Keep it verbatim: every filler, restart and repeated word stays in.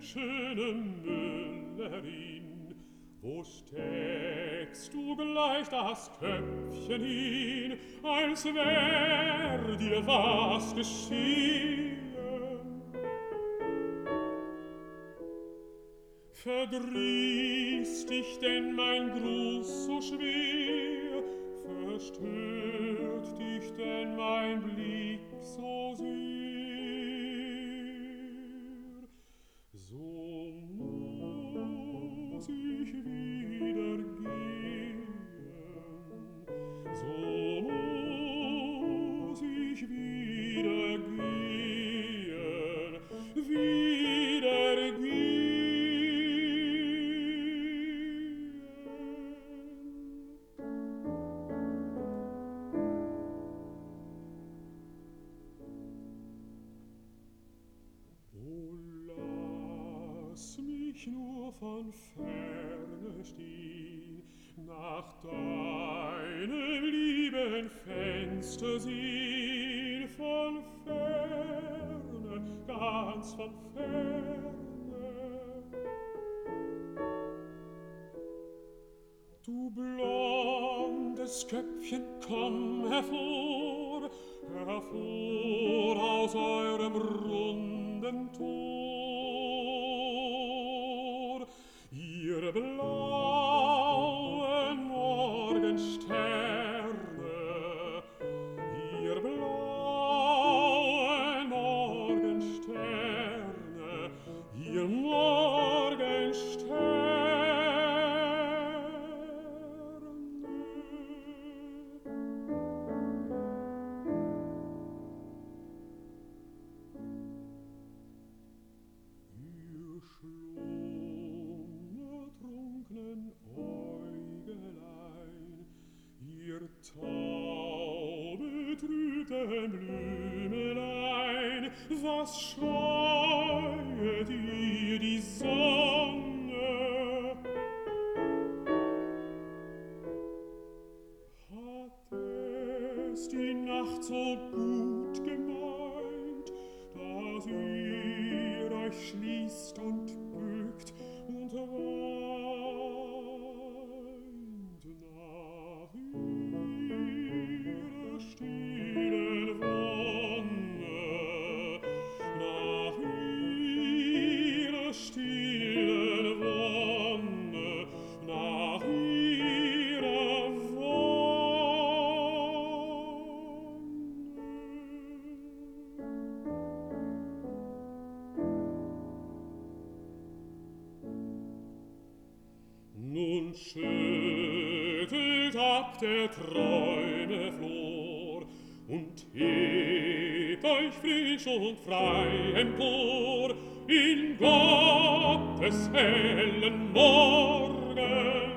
schöne Müllerin, wo steckst du gleich das Köpfchen hin, als wär dir was geschehen? Verdrießt dich denn mein Gruß so schwer? Verstört dich denn mein Blick so sehr? So muss ich wieder gehen, so muss ich wieder gehen, wieder gehen. Lass mich nur von ferne stehen, nach deinem lieben Fenster sehen, von ferne, ganz von ferne. Du blondes Köpfchen, komm hervor, hervor aus eurem runden Tor. Ihr blauen Morgensterne, ihr blauen Morgensterne, ihr Morgensterne. Ihr taube, trüben Blümelein, was scheuet ihr die Sonne? Hat es die Nacht so gut gemeint, dass ihr euch schließt und bückt und weint nach ihrer stillen Wonne, nach ihrer stillen Wonne, nach ihrer Wonne. Nun schüttelt ab der Träume Flor und hebt euch frisch und frei empor in Gottes hellen Morgen.